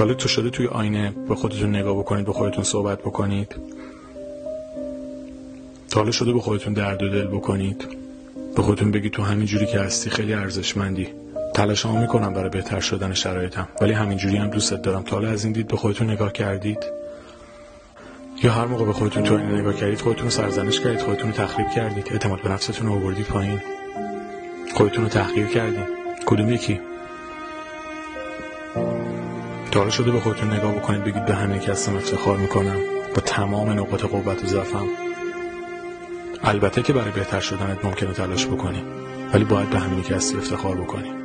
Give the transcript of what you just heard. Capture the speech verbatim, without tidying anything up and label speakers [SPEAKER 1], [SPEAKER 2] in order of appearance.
[SPEAKER 1] حالا تو شده توی آینه به خودتون نگاه بکنید، به خودتون صحبت بکنید؟ حالا شده به خودتون درد و دل بکنید، به خودتون بگید تو همین جوری که هستی خیلی ارزشمندی، تلاشمو میکنم برای بهتر شدن شرایطم، ولی همین جوری هم دوست دارم. تا حالا از این دید به خودتون نگاه کردید؟ یا هر موقع به خودتون تو آینه نگاه کردید خودتون رو سرزنش کردید، خودتون رو تخریب کردید، اعتماد به نفستون رو آوردید پایین، خودتون رو تحقیر کردید؟ کدوم یکی؟ تا حالا شده به خودتون نگاه بکنید بگید به همین که هستم افتخار میکنم، با تمام نقاط قوت و ضعفم؟ البته که برای بهتر شدنت ممکنه تلاش بکنی، ولی باید به همینی که هستی افتخار بکنی.